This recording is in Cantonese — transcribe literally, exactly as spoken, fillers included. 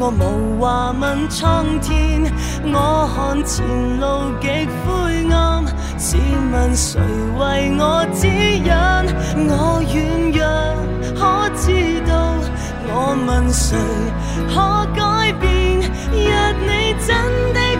我無話問蒼天，我看前路極灰暗，試問誰為我指引？我軟弱可知道，我問誰可改變？若你真的